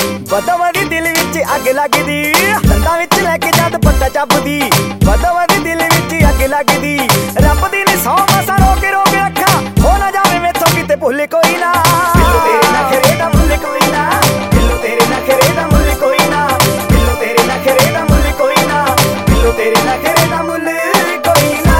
वधो वधी दिल विच अग लगदी दंदां विच लैके जद पट्टा चबदी वधो वधी दिल विच अग लगदी रब दी ने सौ मासा रोक रोक रखा हो ना जावे मेथों किते भुल कोई ना बिल्लो तेरे नखरे दा मुल कोई ना बिल्लो तेरे नखरे दा मुल कोई ना बिल्लो तेरे नखरे दा मुल कोई ना बिल्लो तेरे नखरे दा मुल कोई ना।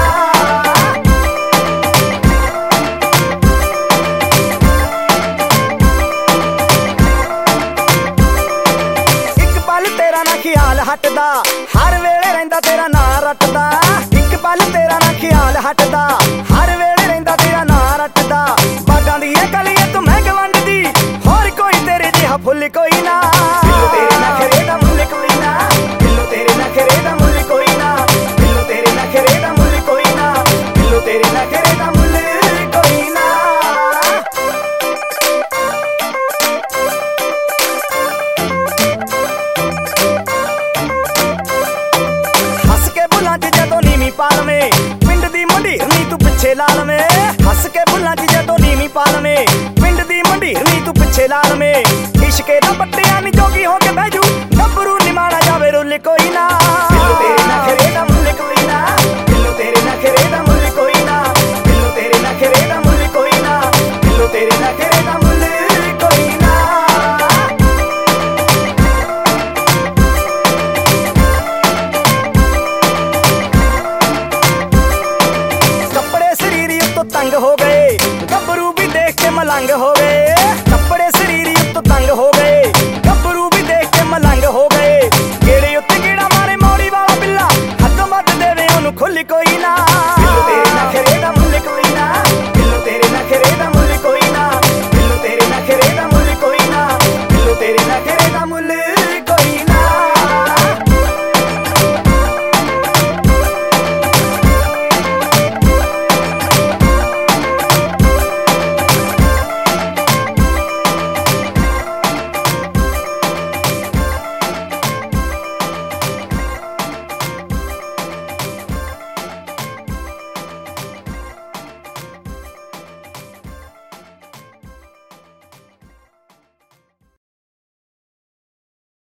एक पल तेरा ना ख्याल हटदा हर वेले रहिंदा तेरा ना रटदा एक पल तेरा ना ख्याल हटदा हर वेले रहिंदा तेरा ना रटदा बागां दी गलियां तू मैं गवंडदी होर कोई तेरे जिहा फुल कोई ना बिल्लो तेरे नखरे दा मुल कोई ना बिल्लो तेरे नखरे दा मुल कोई ना बिल्लो तेरे नखरे दा मुल कोई ना बिल्लो तेरे नखरे दा मुल कोई ना। हस के बुलां च जदों नीवीं पालवें पिंड दी मंडीरनी तू पिछे लालवें हस के बुलां च जदों नीवीं पालवें पिंड दी मंडीरनी तू पिछे लालवें इश्के दा पट्टियां नी जोगी हो